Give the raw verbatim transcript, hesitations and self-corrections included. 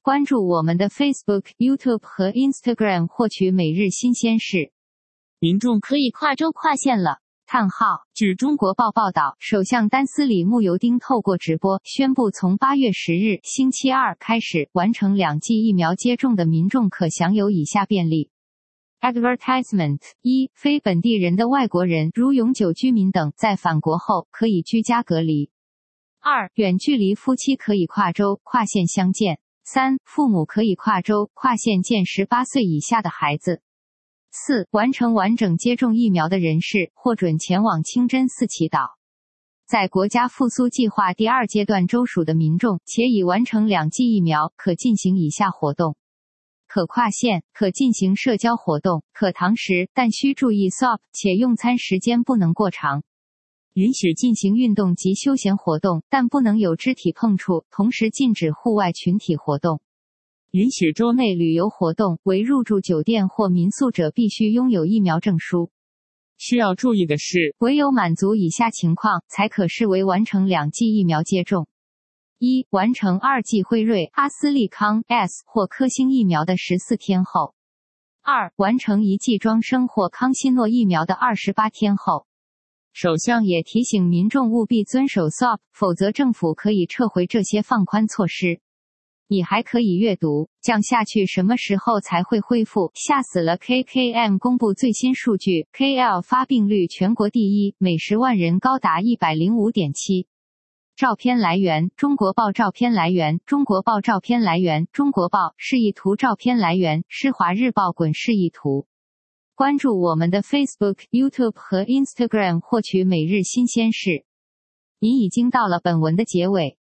关注我们的 Facebook、YouTube 和 Instagram 获取每日新鲜事。民众可以跨州跨县了。叹号。据中国报报道，首相丹斯里慕尤丁透过直播宣布，从八月十日星期二开始，完成两剂疫苗接种的民众可享有以下便利。Advertisement 一、非本地人的外国人，如永久居民等，在返国后可以居家隔离。二、远距离夫妻可以跨州、跨县相见。三、父母可以跨州、跨县见十八岁以下的孩子。四、完成完整接种疫苗的人士获准前往清真寺祈祷。在国家复苏计划第二阶段州属的民众，且已完成两剂疫苗，可进行以下活动：可跨县，可进行社交活动，可堂食，但需注意 S O P， 且用餐时间不能过长。允许进行运动及休闲活动，但不能有肢体碰触，同时禁止户外群体活动。允许州内旅游活动，为入住酒店或民宿者必须拥有疫苗证书。需要注意的是，唯有满足以下情况，才可视为完成两剂疫苗接种。一、完成二剂辉瑞、阿斯利康 S 或科兴疫苗的十四天后。二、完成一剂庄生或康希诺疫苗的二十八天后。首相也提醒民众务必遵守 S O P， 否则政府可以撤回这些放宽措施。你还可以阅读，降下去什么时候才会恢复？吓死了 ！K K M 公布最新数据 ，K L 发病率全国第一，每十万人高达 一百零五点七。照片来源：中国报。照片来源：中国报。照片来源：中国报。示意图。照片来源：施华日报滚示意图。关注我们的 Facebook、YouTube 和 Instagram 获取每日新鲜事。您已经到了本文的结尾。